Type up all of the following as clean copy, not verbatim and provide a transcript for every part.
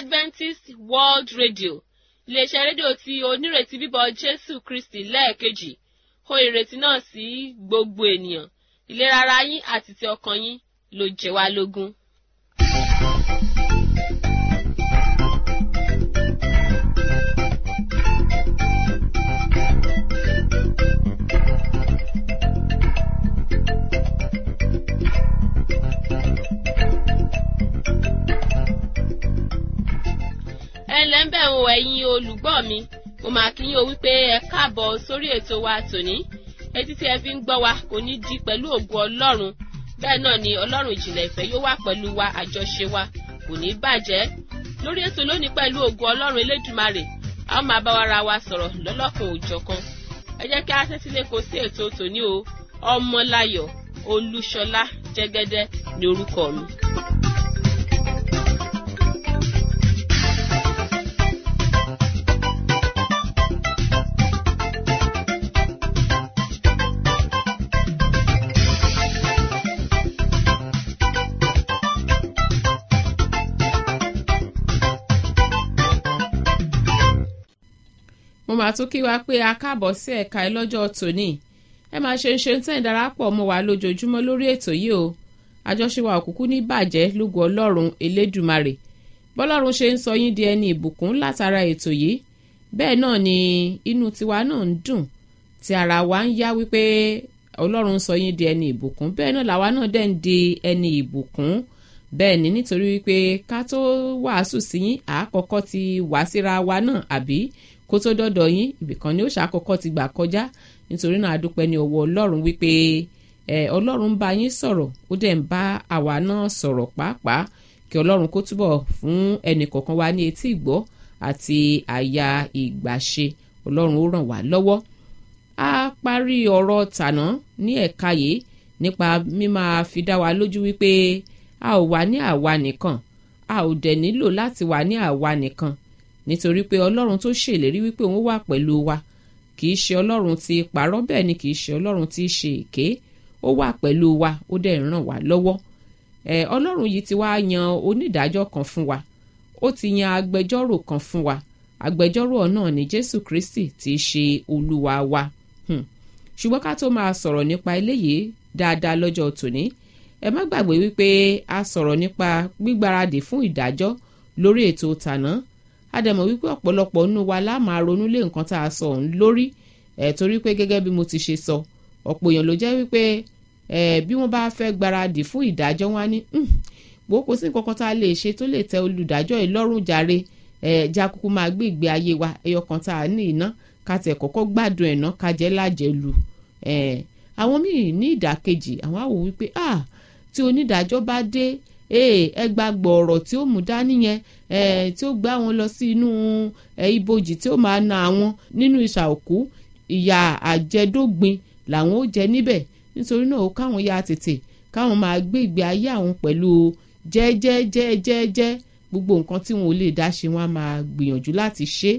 Adventist World Radio iléeṣẹ́ rédíò tí onírètí bíbọ̀ Jésù Kristi lẹ́ẹ̀kejì hó ìrètí náà sí gbogbo ènìyàn ìlera ara yín àti ti ọkàn yín ló jẹ́ wá lógún. ẹ̀lẹ́ ń bẹ̀ ń wọ ẹ̀yin olùgbọ́ mi mo máa kí yín o wípé ẹ káàbọ̀ sórí ètò wa tòní etí tí ẹ fi ń gbọ́ wa kò ní di pẹ̀lú ògo Ọlọ́run bẹ́ẹ̀ náà ni Ọlọ́run ìjìnlẹ̀ ìfẹ́ yóò wà pẹ̀lú wa àjọṣe wa kò ní bàjẹ́ lórí ètò lónìí pẹ̀lú ògo Ọlọ́run Elédùmarè a ó máa bá wa ra wa sọ̀rọ̀ lọ́lọ́kan òjọ̀kan ẹ jẹ́ kí a tẹ́tí lẹ́kọ̀ọ́ sí ètò tòní o Ọmọláyọ̀ Olúṣọlá Jẹ́gẹ́dẹ́ ni orúkọ mi. mo máa tún kí wa pé a káàbọ̀ sí ẹ̀ka ẹ lọ́jọ́ tòní ẹ máa ṣe tẹ́ ń darapọ̀ mọ́ wa lójoojúmọ́ lórí ètò yìí o àjọṣe wa òkùnkùn ní bàjẹ́ lógo Ọlọ́run Elédùmarè bọ́lọ́run ṣe ń sọ yín di ẹni ìbùkún látara ètò yìí bẹ́ẹ̀ náà ni inú tiwa náà ń dùn tí ara wa ń yá wípé Ọlọ́run sọ yín di ẹni ìbùkún bẹ́ẹ̀ náà làwa náà dẹ̀ ń di ẹni ìbùkún bẹ́ẹ̀ ni nítorí wípé ká tó wàásù sí yín àkọ́kọ́ ti wá síra wa náà àbí kó tó dọ́dọ̀ yín ibìkan ni ó ṣàkọ́kọ́ ti gbà kọjá nítorí náà a dúpẹ́ ní ọwọ́ Ọlọ́run wípé Ọlọ́run ń bá yín sọ̀rọ̀ ó dẹ̀ ń bá àwa náà sọ̀rọ̀ pàápàá kí Ọlọ́run kó túbọ̀ fún ẹnì kọ̀ọ̀kan wa ní etí ìgbọ́ àti àyà ìgbàṣe Ọlọ́run ó ràn wá lọ́wọ́. a parí ọ̀rọ̀ tàná ní ẹ̀ka yìí nípa mímá fi dá wa lójú wípé a ò wà ní àwa nìkan a ò dẹ̀ nílò láti wà ní àwa nìkan nítorí pé Ọlọ́run tó ṣèlérí wípé òun wà pẹ̀lú wa kìí ṣe Ọlọ́run tí parọ́ bẹ́ẹ̀ ni kìí ṣe Ọlọ́run tí ṣe èké ó wà pẹ̀lú wa ó dẹ̀ ràn wá lọ́wọ́ Ọlọ́run yìí ti wá yan onídàájọ́ kan fún wa ó ti yan agbẹjọ́rò kan fún wa agbẹjọ́rò náà ni Jésù Kristi tí ṣe Olúwa wa ṣùgbọ́n ká tó máa sọ̀rọ̀ nípa eléyìí dáadáa lọ́jọ́ tòní ẹ má gbàgbé wípé a sọ̀rọ̀ nípa gbígbáradì fún ìdájọ́ lórí ètò tàná àdẹ̀mọ̀ wípé ọ̀pọ̀lọpọ̀ nínú wa la máa ronú lé nǹkan tá a sọ ọ̀hún lórí torí pé gẹ́gẹ́ bí mo ti ṣe sọ ọ̀pọ̀ èèyàn ló jẹ́ wípé bí wọ́n bá fẹ́ gbáradì fún ìdájọ́ wọn ní bó kò sí nǹkan kan tá a lè ṣe tó lè tẹ olùdájọ́ yìí lọ́rùn jàre jákùkù máa gbé ìgbé ayé wa ẹyọ kan tá a ní iná ká tẹ̀ kọ́kọ́ gbádùn ẹ̀ náà ká jẹ́ lájẹ̀lù àwọn míì ní ìdàkejì àwọn á wò wípé tí onídàájọ́ bá dé ẹ gbàgbọ́ ọ̀rọ̀ tí ó mú dání yẹn tí ó gbá wọn lọ sí inú ibojì tí ó máa na àwọn nínú ìsà òkú ìyà àjẹdógbin làwọn ó jẹ níbẹ̀ nítorí náà ó káwọn ya tètè káwọn máa gbé ìgbé ayé àwọn pẹ̀lú jẹ́jẹ́jẹ́jẹ́jẹ́ gbogbo nǹkan tí wọn ò lè dá ṣe wọn á máa gbìyànjú láti ṣe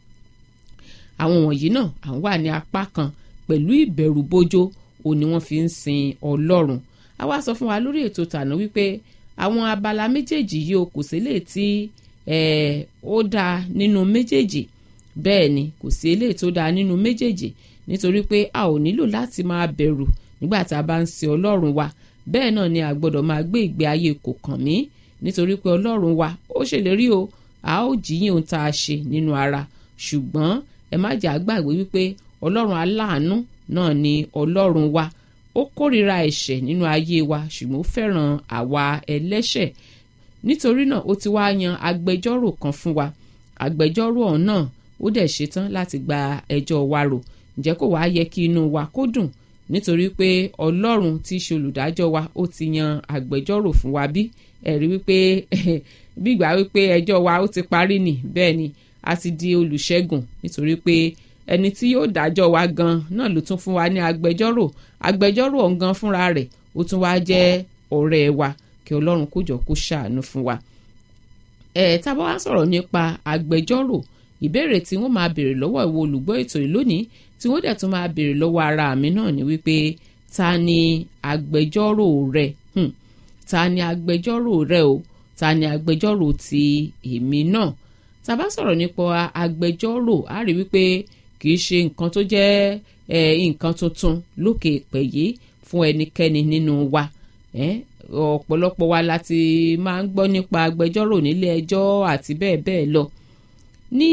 àwọn wọ̀nyí náà àwọn wà ní apá kan pẹ̀lú ìbẹ̀rù bójó òní wọ́n fi ń sin Ọlọ́run a wá sọ fún wa lórí ètò tàná wípé àwọn abala méjèèjì yìí o kò sí eléyìí tí ó dáa nínú méjèèjì bẹ́ẹ̀ ni kò sí eléyìí tó dáa nínú méjèèjì nítorí pé a ò nílò láti máa bẹ̀rù nígbà tá a bá ń sin Ọlọ́run wa bẹ́ẹ̀ náà ni a gbọ́dọ̀ máa gbé ìgbé ayé kò kàn mí nítorí pé Ọlọ́run wa ó ṣèlérí o a ó jíyìn ohun tá a ṣe nínú ara ṣùgbọ́n ẹ má jà gbàgbé wípé Ọlọ́run aláàánú náà ni Ọlọ́run wa ó kórìíra ẹ̀ṣẹ̀ nínú ayé wa ṣùgbọ́n ó fẹ́ràn àwa ẹlẹ́ṣẹ̀ nítorí náà ó ti wá yan agbẹjọ́rò kan fún wa agbẹjọ́rò ọ̀hún náà ó dẹ̀ ṣetán láti gba ẹjọ́ wa rò ǹjẹ́ kò wá yẹ kí inú wa kó dùn nítorí pé Ọlọ́run tí í ṣe olùdájọ́ wa ó ti yan agbẹjọ́rò fún wa bí ẹ̀rí wípé bí ìgbà wípé ẹjọ́ wa ó ti parí nì bẹ́ẹ̀ ni a ti di olùṣẹ́gun nítorí pé ẹni tí yóò dájọ́ wa gan náà ló tún fún wa ní agbẹjọ́rò ọ̀hún gan fúnra rẹ̀ ó tún wá jẹ́ ọ̀rẹ́ wa kí Ọlọ́run kó jọ kó ṣàánú fún wa. tá bá wá sọ̀rọ̀ nípa agbẹjọ́rò ìbéèrè tí wọ́n máa béèrè lọ́wọ́ ìwọ olùgbọ́ ètò yìí lónìí tí wọ́n dẹ̀ tún máa béèrè lọ́wọ́ ara mi náà ni wípé ta ni agbẹjọ́rò rẹ ta ni agbẹjọ́rò rẹ o ta ni agbẹjọ́rò ti èmi náà. Tá bá sọ̀rọ̀ nípa agbẹjọ́rò a rí wípé kì í ṣe nǹkan tó jẹ́ nǹkan tuntun lókè èpè yìí fún ẹnikẹ́ni nínú wa. Ọ̀pọ̀lọpọ̀ wa láti máa ń gbọ́ nípa agbẹjọ́rò nílé ẹjọ́ àti bẹ́ẹ̀ bẹ́ẹ̀ lọ. Ní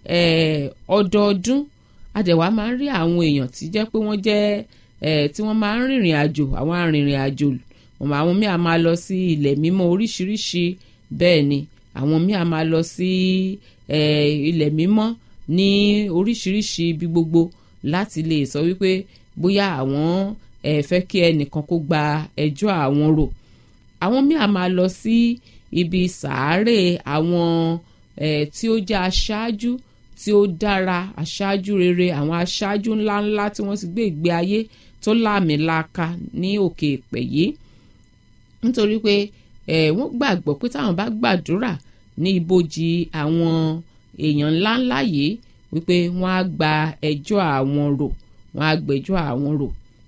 ọdọọdún adẹ̀wà máa ń rí àwọn èèyàn tí jẹ́ pé wọ́n jẹ́ tí wọ́n máa ń rìnrìn àjò, àwọn arìnrìn àjò. Àwọn míì a máa lọ sí ilẹ̀ mímọ́ oríṣiríṣi, bẹ́ẹ̀ ni àwọn míì a máa lọ sí ilẹ̀ mímọ́ ní oríṣiríṣi ibi gbogbo láti lè sọ wípé bóyá àwọn fẹ́ kí ẹnìkan kó gba ẹjọ́ àwọn rò. Àwọn míì a máa lọ sí ibi sàárè àwọn tí ó jẹ́ aṣáájú tí ó dára, aṣáájú rere, àwọn aṣáájú ńláńlá tí wọ́n ti gbé ìgbé ayé tó láàmìlaka ní òkè èpè yìí. Nítorí pé wọ́n gbàgbọ́ pé táwọn bá gbàdúrà ní ibojì àwọn èèyàn ńláńlá yìí wípé wọ́n á gba ẹjọ́ àwọn rò, wọ́n á gbẹ́jọ́ àwọn rò.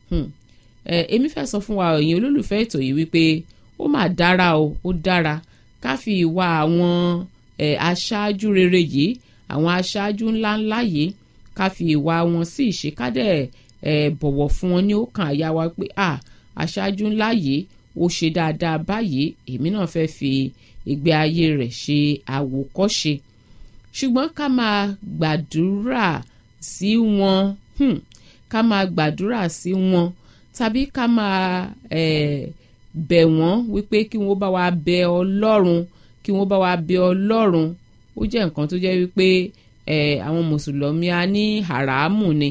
Èmi fẹ́ sọ fún wa ẹ̀yin olólùfẹ́ ètò yìí wípé ó máa dára o, ó dára ká fi ìwà àwọn aṣáájú rere yìí, àwọn aṣáájú ńláńlá yìí ká fi ìwà wọn sí ìṣekádẹ́ bọ̀wọ̀ fún wọn ní ọkàn àyà wa pé aṣáájú ńlá yìí ó ṣe dáadáa báyìí, èmi náà fẹ́ fi ìgbé ayé rẹ̀ ṣe àwòkọ́ṣe. Ṣùgbọ́n ká máa gbàdúrà sí wọn, ká máa gbàdúrà sí wọn tàbí ká máa bẹ̀ wọ́n wípé kí wọ́n bá wa bẹ Ọlọ́run, kí wọ́n bá wa bẹ Ọlọ́run. Ó jẹ́ nǹkan tó jẹ́ wípé àwọn mùsùlùmí a ní hàrámù ni.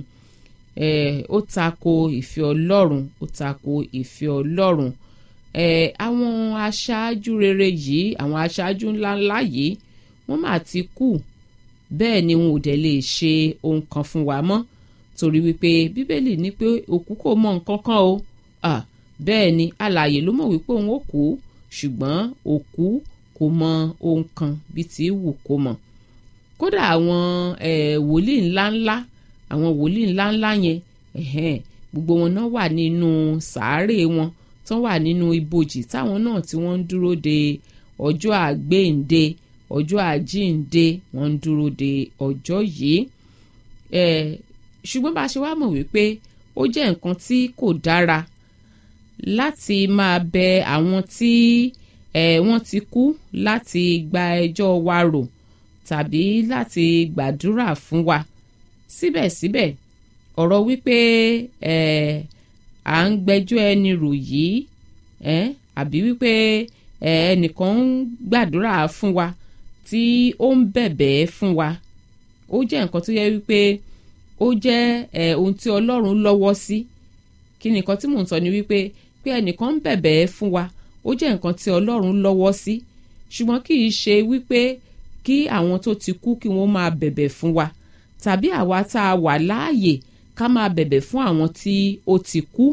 Ó tako ìfẹ́ Ọlọ́run, ó tako ìfẹ́ Ọlọ́run. Àwọn aṣáájú rere yìí, àwọn aṣáájú ńláńlá yìí wọ́n máa ti kú, bẹ́ẹ̀ ni wọn ò dẹ̀ lè ṣe ohun kan fún wa mọ́, torí wípé Bíbélì ní pé òkú kò mọ nǹkan kan o. Bẹ́ẹ̀ ni alààyè ló mọ̀ wípé òun ó kú, ṣùgbọ́n òkú kò mọ ohun kan bí ti wù kó mọ̀. Kódà àwọn wòlíì ńláńlá, àwọn wòlíì ńláńlá yẹn gbogbo wọn náà wà nínú sàárè wọn, tán wà nínú ibojì táwọn náà tí wọ́n ń dúró de ọjọ́ àgbéǹde, ọjọ́ àjíǹde, wọ́n ń dúró de ọjọ́ yìí. Ṣùgbọ́n bá a ṣe wá mọ̀ wípé ó jẹ́ nǹkan tí kò dára láti máa bẹ àwọn tí wọ́n ti kú láti gba ẹjọ́ wa rò tàbí láti gbàdúrà fún wa. Síbẹ̀síbẹ̀ ọ̀rọ̀ wípé à ń gbẹ́jọ́ ẹni rò yìí àbí wípé ẹnìkan ń gbàdúrà fún wa tí ó ń bẹ̀bẹ̀ fún wa, ó jẹ́ nǹkan tó yẹ wípé ó jẹ́ ohun tí Ọlọ́run lọ́wọ́ sí. Kí ni nǹkan tí mò ń sọ ni wípé ẹnìkan ń bẹ̀bẹ̀ fún wa ó jẹ́ nǹkan tí Ọlọ́run lọ́wọ́ sí, ṣùgbọ́n kì í ṣe wípé kí àwọn tó ti kú kí wọ́n máa bẹ̀bẹ̀ fún wa, tàbí àwa tá a wà láàyè ká máa bẹ̀bẹ̀ fún àwọn tí ó ti kú.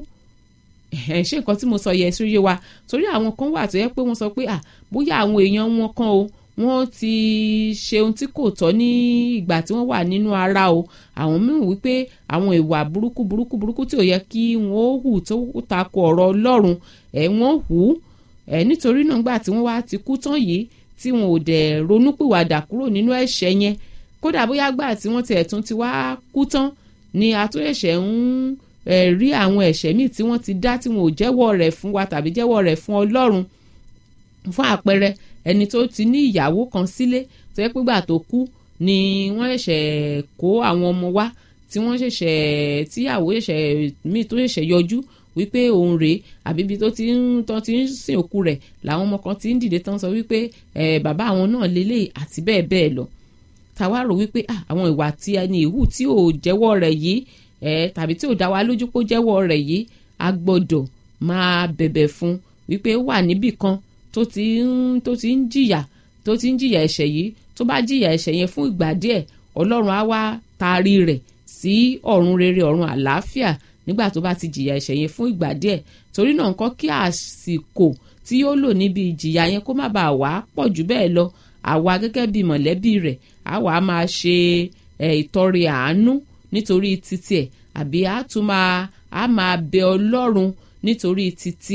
Ṣé nǹkan tí mo sọ yẹ sí yé wa? Torí àwọn kan wà tó yẹ pé wọ́n sọ pé bóyá àwọn èèyàn wọn kan o, wọ́n ti ṣe ohun tí kò tọ́ ní ìgbà tí wọ́n wà nínú ara o. Àwọn mìíràn wípé àwọn ìwà burúkú tí ò yẹ kí wọ́n hù tó tako ọ̀rọ̀ Ọlọ́run wọ́n hù. Nítorí náà gbà tí wọ́n wá ti kú tán yìí tí wọn ò dẹ̀ ronúpìwàdà kúrò nínú ẹ̀ṣẹ̀ yẹn, kódà bóyá gbà tí wọ́n ti ẹ̀tún ti wá kú tán ni àtúnṣe ń rí àwọn ẹ̀ṣẹ̀ míì tí wọ́n ti dá tí wọn ò jẹ́wọ́ rẹ̀ fún wa tàbí jẹ́wọ́ rẹ̀ fún Ọlọ́run. Fún àpẹẹrẹ ẹni tó ti ní ìyàwó kan sílé tó yẹ pé gbà tó kú ni wọ́n ṣẹ̀ṣẹ̀ kó àwọn ọmọ wá tí wọ́n ṣẹ̀ṣẹ̀ tíyàwó ṣẹ̀ṣẹ̀ míì tó ṣẹ̀ṣẹ̀ yọjú wípé òun rèé, àbí ibi tó ti ń sìn òkú rẹ̀ làwọn ọmọ kan ti ń dìde tán sọ wípé bàbá àwọn náà lélẹ̀ àti bẹ́ẹ̀ bẹ́ẹ̀ lọ. Tàwa rò wípé àwọn ìwà tí ẹni ìhù tí ò jẹ́wọ́ rẹ̀ yìí tàbí tí ò dá wa lójú pé ó jẹ́wọ́ rẹ̀ yìí, a gbọ́dọ̀ máa bẹ̀bẹ̀ fún wípé ó wà níbì kan tó ti ń jìyà ẹ̀ṣẹ̀ yìí. Tó bá jìyà ẹ̀ṣẹ̀ yẹn fún ìgbà díẹ̀, Ọlọ́run á wá taari rẹ̀ sí ọ̀run rere, ọ̀run àlàáfíà nígbà tó bá ti jìyà ẹ̀ṣẹ̀ yẹn fún ìgbà díẹ̀. Torí náà nǹkan kí àsìkò tí yóò lò níbi ìjìyà yẹn kó má bàa wá pọ̀ jù bẹ́ẹ̀ lọ. Àwa gẹ́gẹ́ bí mọ̀lẹ́bí rẹ̀ àwa máa ṣe ìtọrẹ àánú nítorí títí ẹ̀, àbí a máa bẹ Ọlọ́run nítorí títí ẹ̀.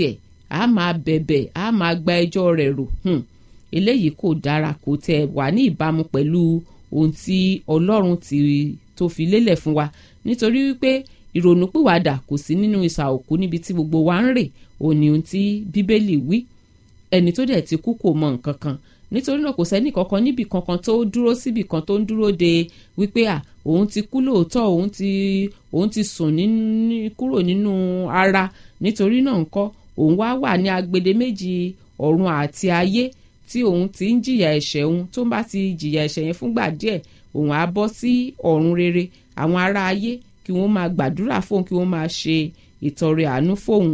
a máa bẹ̀bẹ̀ a máa gba ẹjọ́ rẹ̀ rò eléyìí kò dára, kò tẹ̀ wà ní ìbámu pẹ̀lú ohun tí Ọlọ́run tó fi lélẹ̀ fún wa, nítorí wípé ìrònúpìwàdà kò sí nínú ìsà òkú níbi tí gbogbo wa ń rè, òun ni ohun tí Bíbélì wí. Ẹni tó dẹ̀ ti kú kò mọ nǹkan kan, nítorí náà kò sẹ́ni kankan níbi kankan tó dúró síbi kan tó ń dúró de wípé òun ti kú lóòótọ́, òun ti sùn kúrò nínú ara, nítorí náà ńkọ́ òun wá wà ní agbede méjì ọ̀run àti ayé tí òun ti ń jìyà ẹ̀ṣẹ̀ òun, tó ń bá ti jìyà ẹ̀ṣẹ̀ yẹn fúngbà díẹ̀ òun á bọ́ sí ọ̀run rere, àwọn ará ayé kí wọ́n máa gbàdúrà fóun, kí wọ́n máa ṣe ìtọrẹ àánú fóun.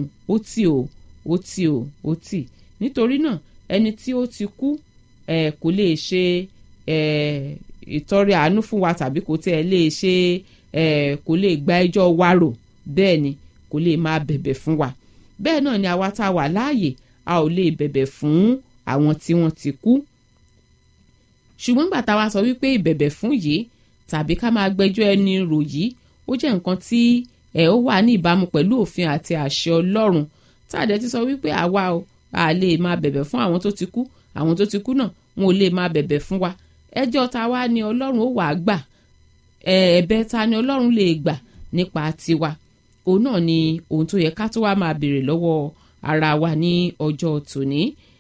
Ó tì nítorí náà ẹni tí ó ti kú kò lè ṣe ìtọrẹ àánú fún wa, tàbí kò tẹ́ lè ṣe kò lè gba ẹjọ́ wa rò, bẹ́ẹ̀ ni kò lè máa bẹ̀bẹ̀ fún wa. Bẹ́ẹ̀ náà ni àwa tá a wà láàyè a ò lè bẹ̀bẹ̀ fún àwọn tí wọ́n ti kú. Ṣùgbọ́n gbà tá a wá sọ wípé ìbẹ̀bẹ̀ fún yìí tàbí ká máa gbẹ́jọ́ ẹni rò yìí ó jẹ́ nǹkan tí ó wà ní ìbámu pẹ̀lú òfin àti àṣẹ Ọlọ́run, tá a dẹ̀ ti sọ wípé àwa a lè máa bẹ̀bẹ̀ fún àwọn tó ti kú, àwọn tó ti kú náà wọn ò lè máa bẹ̀bẹ̀ fún wa. Ẹjọ́ ta wá ni Ọlọ́run ó wàá gbà, ẹ̀bẹ̀ ta ni Ọlọ́run lè gbà nípa tiwa. Òun náà ni ohun tó yẹ ká tó wá máa béèrè lọ́wọ́ ara wa ní ọjọ́ tòní.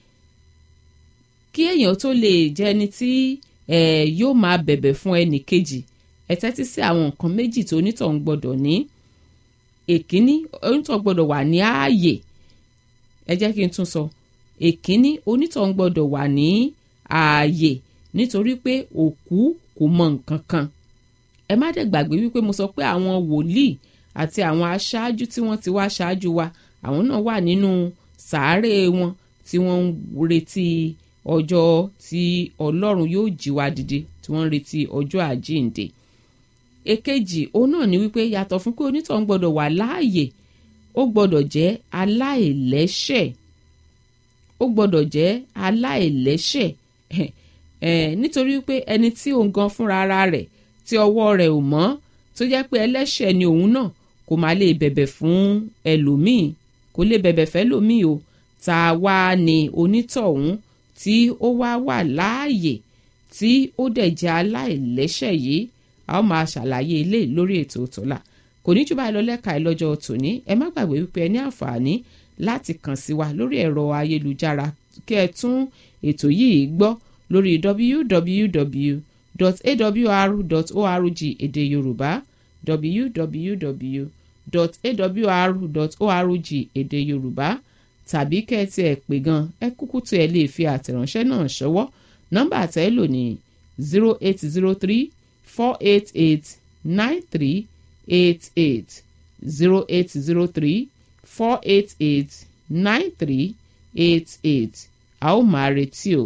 Kí èèyàn tó lè jẹ́ ẹni tí yóò máa bẹ̀bẹ̀ fún ẹnì kejì, ẹ tẹ́tí sí àwọn nǹkan méjì tó onítọ̀hún gbọ́dọ̀ ní. Èkíní, onítọ̀hún gbọ́dọ̀ wà ní ààyè. Ẹ jẹ́ kí n tún sọ. Èkíní, onítọ̀hún gbọ́dọ̀ wà ní ààyè, nítorí pé òkú kò mọ nǹkan kan. Ẹ má dẹ̀ gbàgbé wípé mo sọ pé àwọn wòlíì àti àwọn aṣáájú tí wọ́n ti wá ṣáájú wa, àwọn náà wà nínú sàárè wọn tí wọ́n ń retí ọjọ́ tí Ọlọ́run yóò jí wa dìde, tí wọ́n ń retí ọjọ́ àjíǹde. Èkejì, òun náà ni wípé yàtọ̀ fún pé onítọ̀hún gbọ́dọ̀ wà láàyè, ó gbọ́dọ̀ jẹ́ aláìlẹ́ṣẹ̀. Ó gbọ́dọ̀ jẹ́ aláìlẹ́ṣẹ̀ nítorí pé ẹni tí òun gan fúnra ara rẹ̀ tí ọwọ́ rẹ̀ ò mọ́, tó jẹ́ pé ẹlẹ́ṣẹ̀ ni òun náà, kò máa lè bẹ̀bẹ̀ fún ẹlòmíì, kò lè bẹ̀bẹ̀ fẹ́ lòmíì o. Ta wá ni onítọ̀hún tí ó wà láàyè tí ó dẹ̀ jẹ́ aláìlẹ́ṣẹ̀ yìí? A ó máa ṣàlàyé ilé lórí ètò tọ́lá. Kò ní jù báyìí lọ lẹ́ka ìlọ́jọ́ tòní. Ẹ má gbàgbé wípé ẹ ní àǹfààní láti kàn sí wa lórí ẹ̀rọ ayélujára kí ẹ tún ètò yìí gbọ́ lórí www.awr.org èdè Yorùbá, www.awr.org èdè Yorùbá, tàbí kẹ́ ẹ tiẹ̀ pè gan, ẹ kúkú tí ẹ lè fi àtẹ̀ránṣẹ́ náà ṣọwọ́. Nọ́mbà àtẹ́ lò ní 0803-488-9388 0803-488-9388. A ó máa retí o.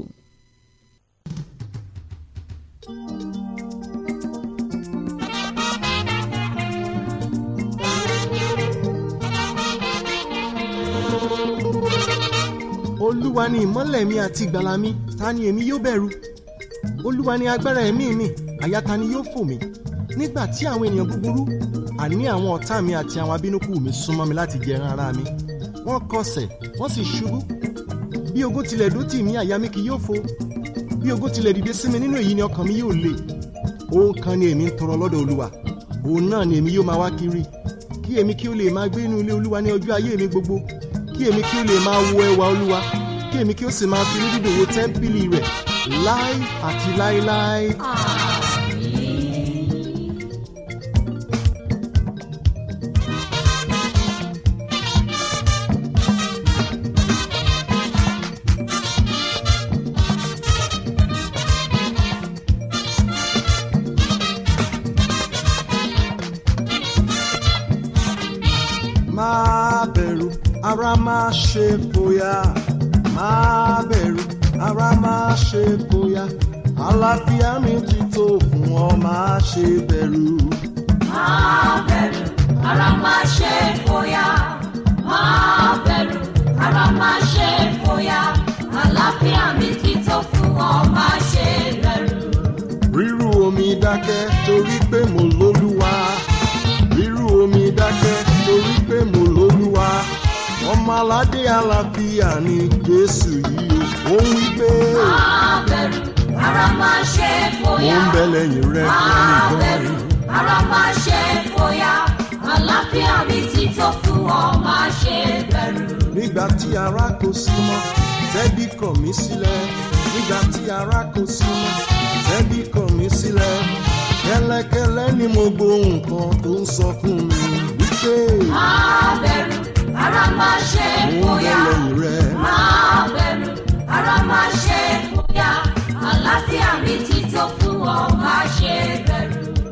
Olúwa ni ìmọ́lẹ̀ mi àti ìgbàlà mi, ta ni èmi yóò bẹ̀rù? Olúwa ni agbára ẹ̀mí mi, àyà ta ni yóò fò mí? Nígbà tí àwọn ènìyàn búburú, àní àwọn ọ̀tá mi àti àwọn abínúkù mi súnmọ́ mi láti jẹ ẹran ara mi, wọ́n kọsẹ̀ wọ́n sì ṣubú. Bí ogun tilẹ̀ dó tì mí, àyà mi kì yóò fò. Bí ogun tilẹ̀ dìde sí mi, nínú èyí ni ọkàn mi yóò le. Ohun kan ni èmi ń tọrọ lọ́dọ̀ Olúwa, òun náà ni èmi yóò máa wá kiri, kí èmi kí ó lè máa gbé inú ilé Olúwa ní ọjọ́ ayé mi gbogbo, kí èmi kí ó lè máa wo ẹwà Olúwa, kí èmi kí ó sì máa fi inú dídùn wo tẹ́ḿpìlì rẹ̀ láé àti láéláé. Má bẹ̀rù, ará má ṣe fòyà. Má bẹ̀rù, ará má ṣe fòyà. Àlàáfíà mi ti tó fún ọ, má ṣe bẹ̀rù. Má bẹ̀rù, ará má ṣe fòyà. Má bẹ̀rù, ará má ṣe fòyà. Àlàáfíà mi ti tó fún ọ, má ṣe bẹ̀rù. Rírú omi dákẹ́ torí pé mo lólúwa. Rírú omi dákẹ́ torí pé mo lólúwa. Ọmọ aládé àlàáfíà ni Jésù yìí ó ń wí pé. Má bẹ̀rù, ara máa ṣe fòyà. Mo ń bẹ lẹ́yìn rẹ Má lẹ́nìkan bẹ̀rù, ara máa ṣe fòyà. Àlàáfíà mi ti tó fún ọ, má ṣe bẹ̀rù. nígbà tí ara kò sí mọ́ tẹ́bí kọ̀ mí sílẹ̀ nígbà tí ara kò sí mọ́ tẹ́bí kọ̀ mí sílẹ̀ kẹ́lẹ́kẹ́lẹ́ ni mo gbóhùn kan tó ń sọ fún mi wípé. Má bẹ̀rù, ara máa ṣe mo ń bẹ fòyà. lẹ́yìn rẹ. Má bẹ̀rù, ara máa ṣe fòyà. Àlàáfíà mi ti tó fún ọ, má ṣe bẹ̀rù.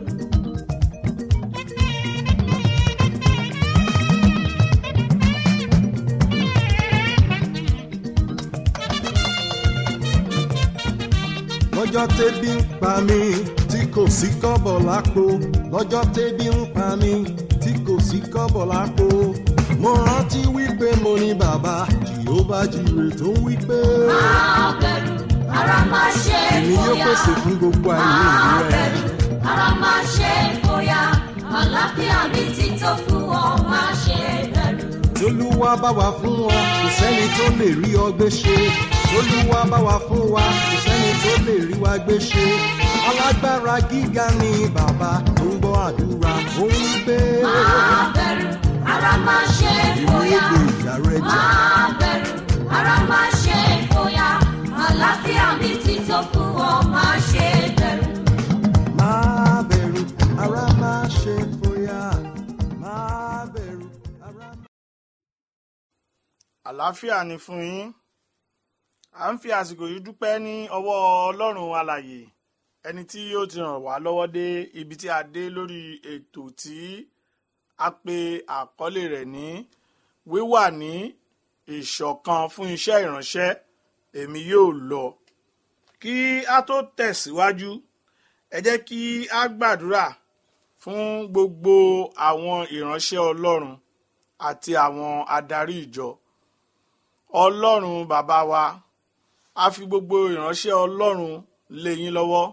lọ́jọ́ tẹ́bí ń pa mí tí kò sí kọ́bọ̀ lápò lọ́jọ́ tẹ́bí ń pa mí tí kò sí kọ́bọ̀ lápò mo rántí wípé mo ní bàbá Jèhófà Jírè tó ń wípé. Má bẹ̀rù, ara máa ṣe èmi yóò fòyà. pèsè fún gbogbo Má àìní rẹ. bẹ̀rù, ara máa ṣe fòyà. Àlàáfíà mi ti tó fún ọ, má ṣe bẹ̀rù. Olúwa bá wa fún ọ kò sẹ́ni tó lè rí ọ gbé ṣe. Olúwa bá wa fún wa kò sẹ́ni tó lè rí wa gbé ṣe. Alágbára gíga ni bàbá tó ń gbọ́ àdúrà ó ń wípé. Má bẹ̀rù, ara máa ṣe Èmi fòyà. yóò gbé ìjà rẹ jà. Má bẹ̀rù, ara máa ṣe fòyà. Àlàáfíà mi ti tó fún ọ, má ṣe bẹ̀rù. Má bẹ̀rù, ara máa ṣe fòyà. Má bẹ̀rù, ara máa. Àlàáfíà ni fún yín. À ń fi àsìkò yìí dúpẹ́ ní ọwọ́ Ọlọ́run alààyè ẹni tí ó ti ràn wá lọ́wọ́ dé ibi tí a dé lórí ètò tí a pè àkọlé rẹ̀ ní wíwà ní ìṣọ̀kan fún iṣẹ́ ìránṣẹ́ èmi yóò lọ. Kí a tó tẹ̀síwájú ẹ jẹ́ kí a gbàdúrà fún gbogbo àwọn ìránṣẹ́ Ọlọ́run àti àwọn adarí ìjọ. Ọlọ́run bàbá wa, a fi gbogbo ìránṣẹ́ Ọlọ́run lé yín lọ́wọ́.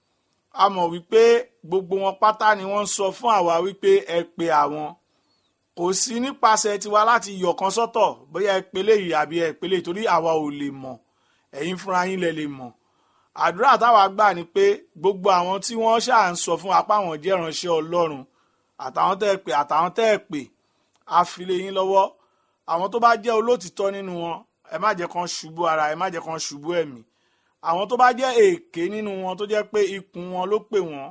A mọ̀ wípé gbogbo wọn pátá ni wọ́n ń sọ fún àwa wípé ẹ pe àwọn. Kò sí nípasẹ̀ tiwa láti yọ̀kan sọ́tọ̀ bóyá ẹ pe léyìí àbí ẹ pe léyìí torí àwa ò lè mọ̀. Ẹ̀yin fúnra yín lẹ lè mọ̀. Àdúrà táwa gbà ni pé gbogbo àwọn tí wọ́n ṣáà ń sọ fún apá wọn jẹ́ ìránṣẹ́ Ọlọ́run àtàwọn tẹ́ ẹ pè a fi lé yín lọ́wọ́. Àwọn tó bá jẹ́ olótìtọ́ nínú wọn ẹ má jẹ́ kán ṣubú ara, ẹ má jẹ́ kán ṣubú ẹ̀mí. Àwọn tó bá jẹ́ èké nínú wọn tó jẹ́ pé ikùn wọn ló pè wọ́n,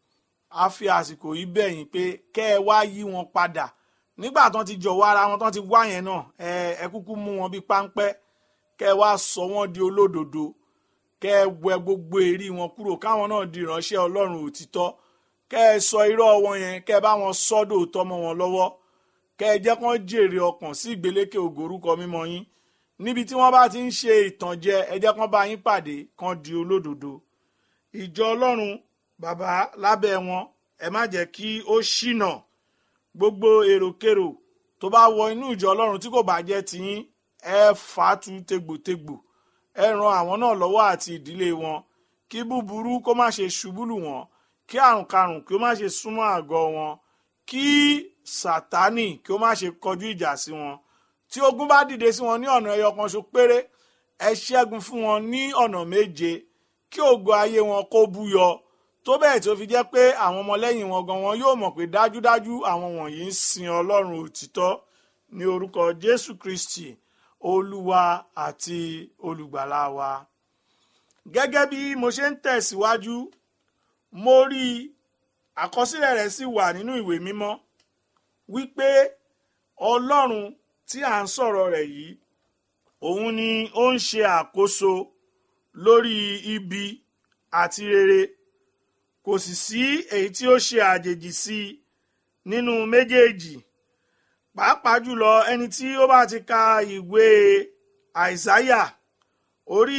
a fi àsìkò yìí bẹ̀ yín pé kẹ́ ẹ wá yí wọn padà. Nígbà tán ti jọ̀wọ́ ara wọn tán ti wá yẹn náà ẹ kúkú mú wọn bí páńpẹ́, kẹ́ ẹ wá sọ wọ́n di olódodo, kẹ́ ẹ wẹ gbogbo èrí wọn kúrò káwọn náà di ìránṣẹ́ Ọlọ́run òtítọ́. Kẹ́ ẹ sọ irọ́ wọn yẹn, kẹ́ ẹ bá wọn sọ́dọ̀ òótọ́ mọ́ wọn lọ́wọ́. Kẹ́ ẹ jẹ́ kán jèrè ọkàn sí ìgbélékè ògo orúkọ mímọ́ yín. Níbi tí wọ́n bá ti ń ṣe ìtànjẹ ẹ jẹ́ kán bá yín pàdé, kán di olódodo. Ìjọ Ọlọ́run bàbá lábẹ́ wọn ẹ má jẹ́ kí ó ṣìnà. Gbogbo èròkérò tó bá wọ inú ìjọ Ọlọ́run tí kò bá jẹ́ tiyín ẹ fàátù tegbòtegbò. Ẹ ran àwọn náà lọ́wọ́ àti ìdílé wọn. Kí búburú kó má ṣe ṣubú lù wọ́n. Kí àrùnkárùn kí ó má ṣe súnmọ́ àgọ́ wọn. Kí Sátánì kí ó má ṣe kọjú ìjà sí wọn. Tí ogun bá dìde sí wọn ní ọ̀nà ẹyọ kan ṣo péré, ẹ ṣẹ́gun fún wọn ní ọ̀nà méje. Kí ògo ayé wọn kó búyọ. Tó bẹ́ẹ̀ tí ó fi jẹ́ pé àwọn ọmọlẹ́yìn wọn gan wọn yóò mọ̀ pé dájúdájú àwọn wọ̀nyí ń sin Ọlọ́run òtítọ́ ní orúkọ Jésù Kristi Olúwa àti olùgbàlà wa. Gẹ́gẹ́ bí mo ṣe ń tẹ̀síwájú, mo rí àkọsílẹ̀ rẹ̀ sì wà nínú ìwé mímọ́ wípé Ọlọ́run tí à ń sọ̀rọ̀ rẹ̀ yìí, òun ni ó ń ṣe àkóso lórí ibi àti rere. Kò sì sí èyí tí ó ṣe àjèjì sí i nínú méjèèjì. Pàápàá jùlọ ẹni tí ó bá ti ka ìwé Àìsáyà orí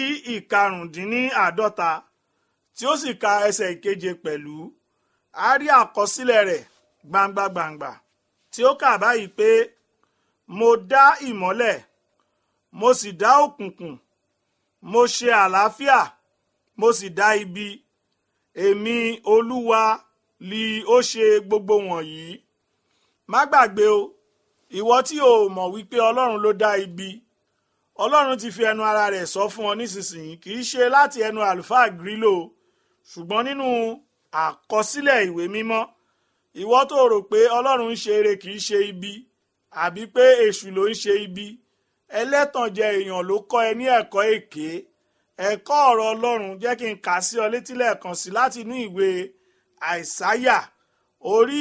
55 tí ó sì ka ẹsẹ̀ 7 pẹ̀lú, a rí àkọsílẹ̀ rẹ̀ gbangba tí ó kà báyìí pé mo dá ìmọ́lẹ̀, mo sì dá òkùnkùn, mo ṣe àlàáfíà, mo sì dá ibi. Èmi Olúwa li ó ṣe gbogbo wọ̀nyí. Má gbàgbé o, ìwọ tí o mọ̀ wípé ọlọ́run ló dá ibi, ọlọ́run ti fi ẹnu ara rẹ̀ sọ fún ọ nísinsìnyí, kì í ṣe láti ẹnu àlùfáà Grílò ṣùgbọ́n nínú àkọsílẹ̀ ìwé mímọ́. Ìwọ tó rò pé ọlọ́run ń ṣe eré kì í ṣe ibi, àbí pé èṣù ló ń ṣe ibi, ẹlẹ́tànjẹ èèyàn ló kọ́ ẹ ní ẹ̀kọ́ èké. Ẹ̀kọ́ ọ̀rọ̀ ọlọ́run jẹ́ kí n kà sí ọ létí lẹ́ẹ̀kan sí láti inú ìwé Àìsáyà orí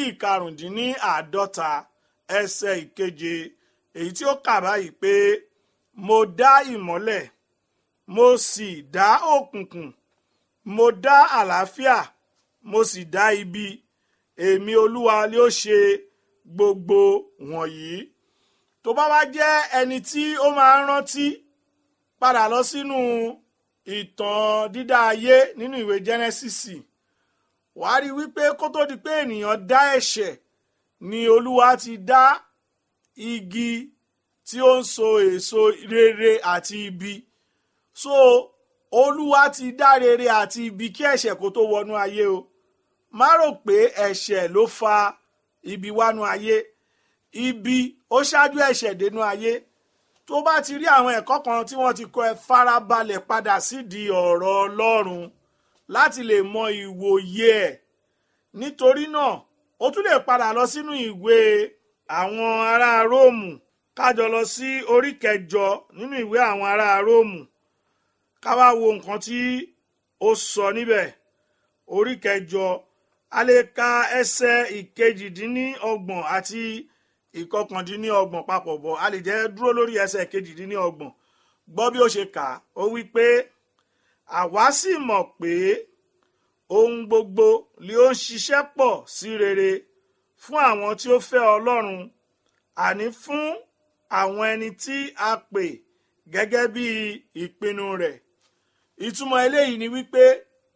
55 ẹsẹ̀ 7, èyí tí ó kà báyìí pé mo dá ìmọ́lẹ̀ mo sì dá òkùnkùn, mo dá àlàáfíà mo sì dá ibi, èmi Olúwa ni ó ṣe gbogbo wọ̀nyí. Tó bá wá jẹ́ ẹni tí ó máa ń rántí, padà lọ sínú ìtàn dídá ayé nínú ìwé Jẹ́nẹ́sísì, wàá rí wípé kó tó di pé ènìyàn dá ẹ̀ṣẹ̀ ni Olúwa ti dá igi tí ó ń so èso rere àti ibi. So Olúwa ti dá rere àti ibi kí ẹ̀ṣẹ̀ kó tó wọnú ayé o. Má rò pé ẹ̀ṣẹ̀ ló fa ibi wánú ayé, ibi ó ṣáájú ẹ̀ṣẹ̀ dénú ayé. Tó bá ti rí àwọn ẹ̀kọ́ kan tí wọ́n ti kọ́ ẹ, farabalẹ̀ padà sídìí ọ̀rọ̀ Ọlọ́run láti lè mọ ìwòye ẹ̀. Nítorí náà ó tún lè padà lọ sínú ìwé àwọn ará Róòmù, kájọ lọ sí orí 9 nínú ìwé àwọn ará Róòmù, ká wá wo nǹkan tí ó sọ níbẹ̀. Orí 9 a lè ka ẹsẹ̀ 28 àti 29 papọ̀ bọ̀, a lè jẹ́ dúró lórí ẹsẹ̀ 28. Gbọ́ bí ó ṣe kà, ó wí pé àwa sì mọ̀ pé ohun gbogbo ni ó ń ṣiṣẹ́ pọ̀ sí rere fún àwọn tí ó fẹ́ Ọlọ́run, àní fún àwọn ẹni tí a pè gẹ́gẹ́ bí ìpinnu rẹ̀. Ìtumọ̀ eléyìí ni wípé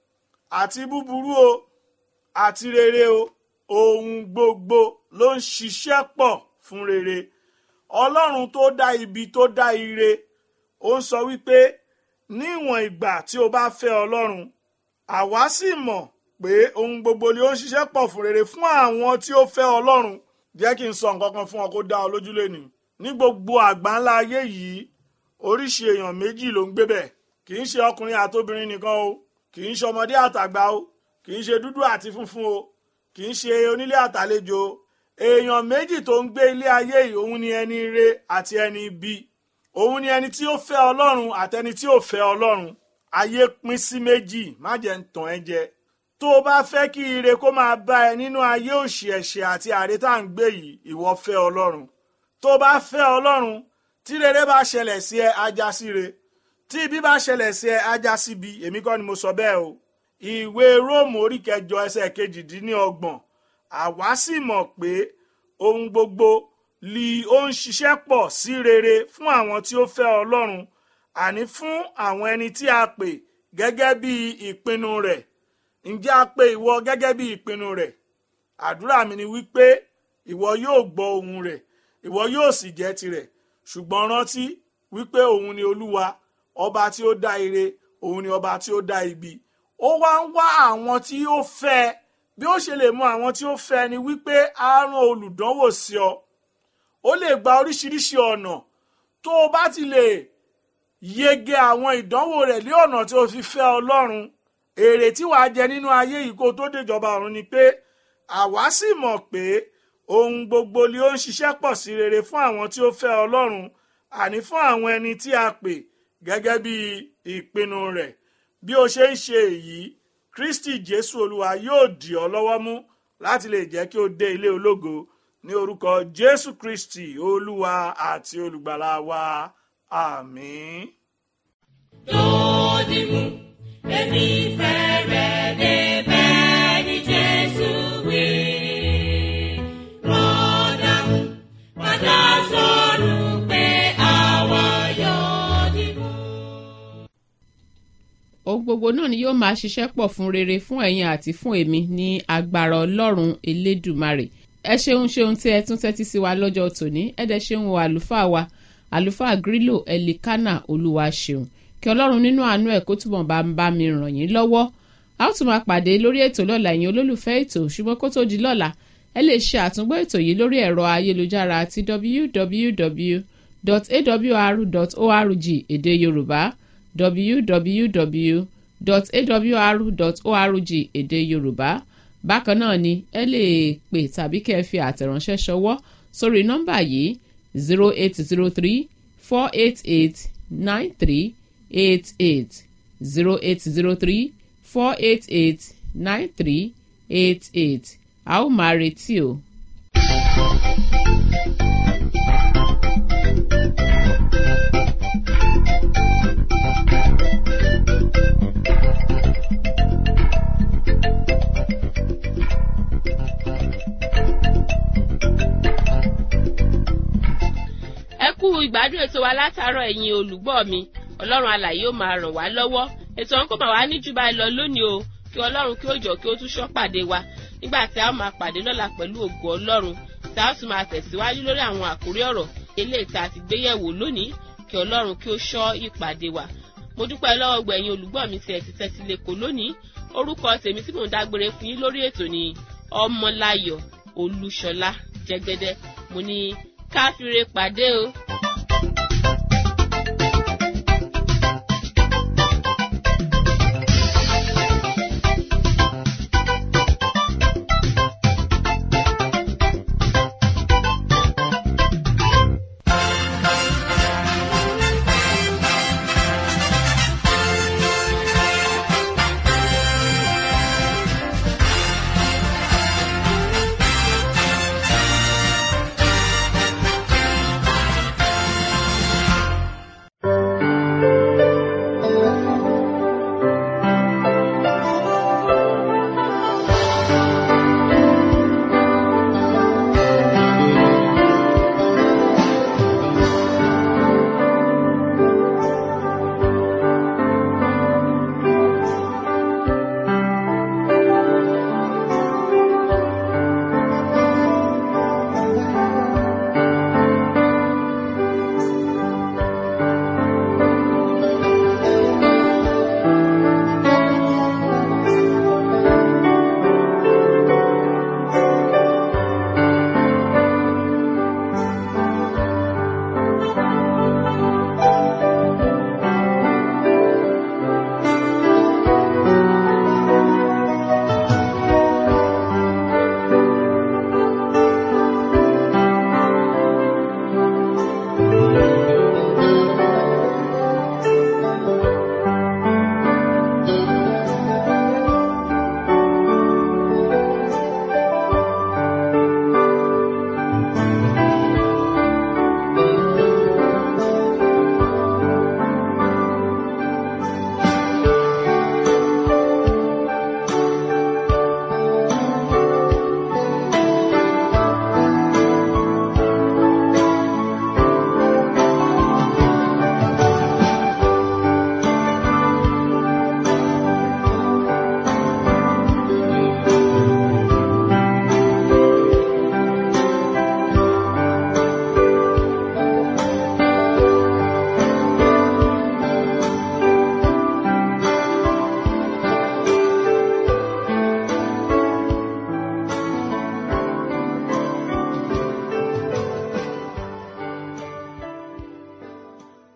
àti búburú o àti rere o, ohun gbogbo ló ń ṣiṣẹ́ pọ̀ fún rere. Ọlọ́run tó dá ibi tó dá ire, ó ń sọ wípé níwọ̀n ìgbà tí o bá fẹ́ Ọlọ́run, àwa sì mọ̀ pé ohun gbogbo ni ó ń ṣiṣẹ́ pọ̀ fún rere fún àwọn tí ó fẹ́ Ọlọ́run. Jẹ́ kí n sọ nǹkan kan fún ọ kó dá ọ lójú lónìí. Ní gbogbo àgbáńlá ayé yìí, oríṣi èèyàn méjì ló ń gbé bẹ̀. Kì í ṣe ọkùnrin àtobìnrin nìkan o, kì í ṣe ọmọdé àtàgbà o, kì í ṣe dúdú àti funfun o, kì í ṣe onílé àtàlejò. Èèyàn méjì tó ń gbé ilé ayé yìí, òun ni ẹni ire àti ẹni ibi. Òun ni ẹni tí ó fẹ́ Ọlọ́run àtẹni tí ò fẹ́ Ọlọ́run. Ayé pín sí méjì, má jẹ́ ń tàn ẹ́ jẹ. Tó o bá fẹ́ kí ire kó máa bá ẹ nínú ayé òṣì ẹ̀ṣẹ̀ àti àrétà ń gbé yìí, ìwọ fẹ́ Ọlọ́run. Tó o bá fẹ́ Ọlọ́run, tí rere bá ṣẹlẹ̀ sí ẹ, á já sí re. Tí ibi bá ṣẹlẹ̀ sí ẹ, á já sí ibi. Èmi kọ́ ni mo sọ bẹ́ẹ̀ o. Ìwé Róòmù orí 9 ẹsẹ̀ 28, àwa sì mọ̀ pé ohun gbogbo li ó ń ṣiṣẹ́ pọ̀ sí rere fún àwọn tí ó fẹ́ Ọlọ́run, àní fún àwọn ẹni tí a pè gẹ́gẹ́ bí ìpinnu rẹ̀. Ǹjẹ́ a pè ìwọ gẹ́gẹ́ bí ìpinnu rẹ̀? Àdúrà mi ni wípé ìwọ yóò gbọ́ ohùn rẹ̀, ìwọ yóò sì jẹ́ tirẹ̀. Ṣùgbọ́n rántí wípé òun ni Olúwa, ọba tí ó dá ire, òun ni ọba tí ó dá ibi. Ó wá ń wá àwọn tí ó fẹ́. Bí ó ṣe lè mú àwọn tí ó fẹ́ ni wípé á rán olùdánwò sí ọ. Ó lè gba oríṣiríṣi ọ̀nà. Tó o bá ti lè yege àwọn ìdánwò rẹ̀ lé ọ̀nà tí ó fi fẹ́ Ọlọ́run, èrè tí wàá jẹ nínú ayé yìí kó tó déjọba ọ̀run ni pé àwa sì mọ̀ pé ohun gbogbo ni ó ń ṣiṣẹ́ pọ̀ sí rere fún àwọn tí ó fẹ́ Ọlọ́run, àní fún àwọn ẹni tí a pè gẹ́gẹ́ bí ìpinnu rẹ̀. Bí o ṣe ń ṣe èyí, Kristi Jésù Olúwa yóò dì ọ́ lọ́wọ́ mú láti lè jẹ́ kí o dé ilé ológo ní orúkọ Jésù Kristi Olúwa àti olùgbàlà wa. Àmín. Lódì mú èmi fẹ́ rẹ̀ débẹ̀ ní Jésù wí. Rọ́dà mú padà sọ̀rọ̀ pé àwa yóò dì mú. Ohun gbogbo náà ni yóò máa ṣiṣẹ́ pọ̀ fún rere fún ẹ̀yin àti fún èmi ní agbára Ọlọ́run Elédùmarè. Ẹ ṣeun tí ẹ tún tẹ́tí sí wa lọ́jọ́ tòní. Ẹ dẹ̀ ṣeun o àlùfáà wa, àlùfáà Grílò Ẹ̀lìkánà Olúwaṣeun. Kí Ọlọ́run nínú àánú ẹ̀ kó túbọ̀ bá mi ràn yín lọ́wọ́. A ó tún máa pàdé lórí ètò lọ́la, ẹ̀yin olólùfẹ́ ètò. Ṣùgbọ́n kó tó di lọ́la, ẹ lè ṣe àtúngbọ́ ètò yìí lórí ẹ̀rọ ayélujára àti www.awr.org èdè yorùbá www.awr.org èdè yorùbá. bákan náà ni ẹ lè pè tàbí kẹ́ ẹ fi àtẹ̀ránṣẹ́ ṣọwọ́ sórí nọ́mbà yìí 0803-488-9388 0803-488-9388 a ó máa retí o. ìgbádùn ètò wa látàárọ̀ ẹ̀yin olùgbọ́ mi ọlọ́run alààyè ó máa ràn wá lọ́wọ́ ètò ọ̀hún kò máa wá ní jù báyìí lọ lónìí o kí ọlọ́run kí ó jọ kí ó tún ṣọ́ pàdé wa nígbà tí a ó máa pàdé lọ́la pẹ̀lú ògo ọlọ́run tí a ó tún máa tẹ̀síwájú lórí àwọn àkórí ọ̀rọ̀ eléyìí tá a ti gbé yẹ̀wò lónìí kí ọlọ́run kí ó ṣọ́ ìpàdé wa. mo dúpẹ́ lọ́wọ́ gbẹ̀yin olùgbọ́ mi tí ẹ ti tẹ́tí lẹ́kọ̀ọ́ lónìí orúkọ tèmi tí mò ń dágbére fún yín lórí ètò ni Ọmọláyọ̀ Olúṣọlá Jẹ́gẹ́dẹ́ mo ní káfíńre pàdé o.